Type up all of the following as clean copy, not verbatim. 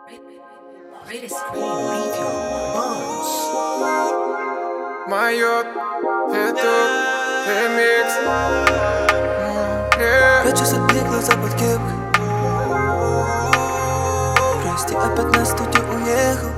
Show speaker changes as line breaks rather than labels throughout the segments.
Майот, это ремикс.
Прячу свои глаза под кепкой. Прости, опять на студию уехал.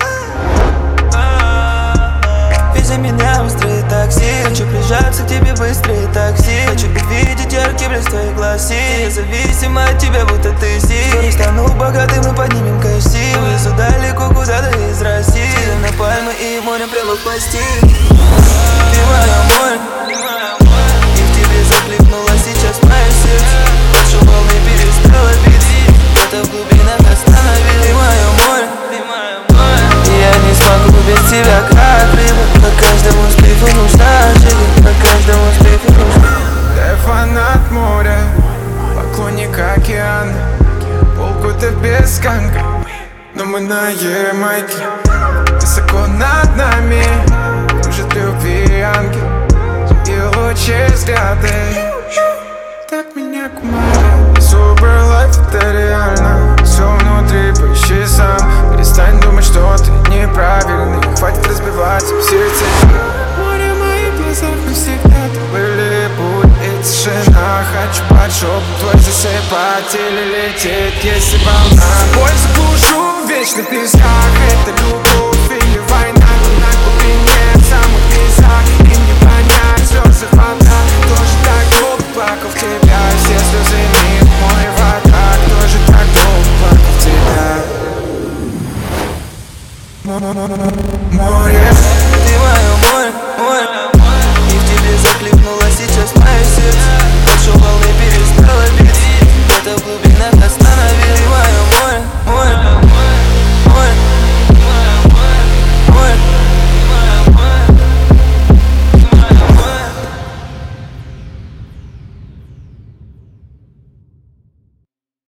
Вези меня быстрее такси. Хочу прижаться к тебе быстрее такси. Хочу увидеть яркий блеск твоих глаз. Я зависим от тебя, будто ты Скоро стану богатым и поднимем кости. Увезу далеко куда-то из России. На пальмы и море прямо в постель. Ты моя море, и в тебе закликнула сейчас мое сердце. Больше волны перестала биться, где-то в глубинах остановилась. Ты мое море, и я не смогу без тебя, как рыба. По каждому спифу нужна жига, по каждому спифу нужна.
Я фанат моря, поклонник океана. Полгода без ганга, но мы на Ямайке. Высоко над нами кружит любви ангел, и лучи взгляды так меня к морю. Sober life, это реально. Все внутри, поищи сам. Перестань думать, что ты неправильный. Хватит разбиваться в сердце. Море в моих глазах навсегда. Ты были путь и тишина. Хочу под шепот твой засыпать или лететь, если волна. Боль заглушу в вечных песках. Это любовь или война, но на глубине самых низах. Им не понять слезы вода. Тоже так долго плакал в тебя. Все слезы мир, море вода. Тоже так долго плакал в тебя.